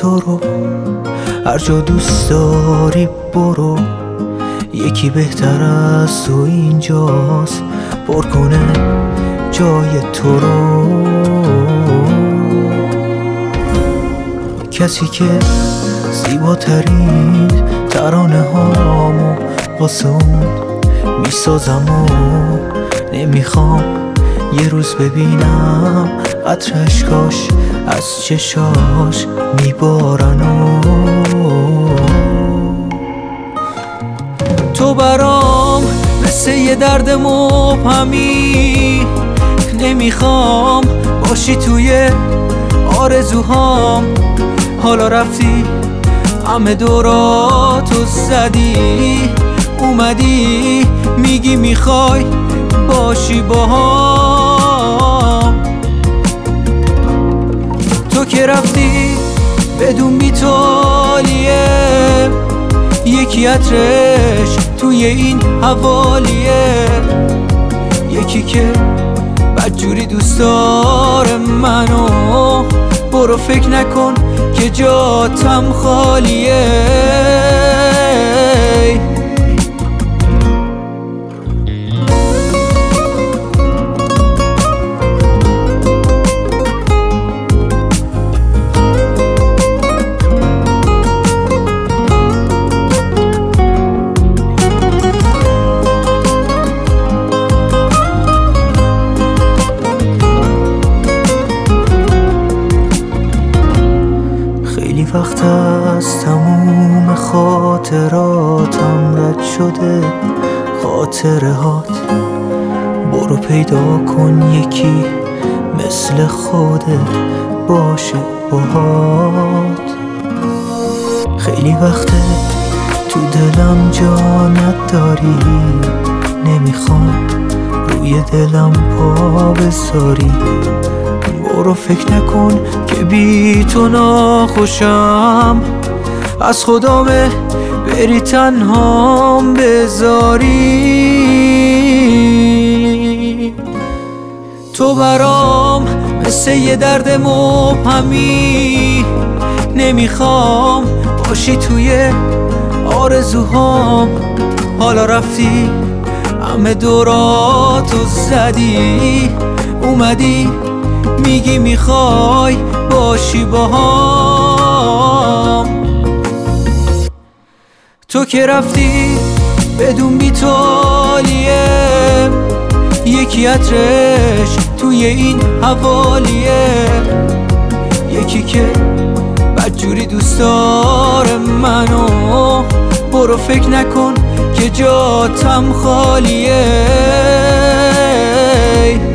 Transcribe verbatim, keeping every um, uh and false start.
تو رو، هر جا دوست داری برو، یکی بهتر از تو اینجاست پر کنه جای تو رو. کسی که زیباترین ترانه هامو واسه اون میسازم و نمیخوام یه روز ببینم قطره اشکاش از چشاش میبارن و تو برام مثل یه درد مبهمی، نمیخوام باشی توی آرزوهام. حالا رفتی همه دوراتو زدی، اومدی میگی میخوای باشی باهام. تو که رفتی بدون بی‌تالیه، یکی عطرش توی این حوالیه، یکی که بدجوری دوست داره منو. برو فکر نکن که جاتم خالیه. خیلی وقت از تموم خاطراتم رد شده خاطره هات. برو پیدا کن یکی مثل خوده باشه باهات. خیلی وقته تو دلم جا نداری، نمیخوام روی دلم پا بذاری. برو فکر نکن که بی تو ناخوشم، از خدامه بری تنهام بذاری. تو برام مثل یه درد مبهمی، نمیخوام باشی توی آرزوهام. حالا رفتی همه دوراتو زدی، اومدی میگی میخوای باشی باهام. تو که رفتی بدون بی‌تالیه، یکی عطرش توی این حوالیه، یکی که بدجوری دوست داره منو. برو فکر نکن که جاتم خالیه.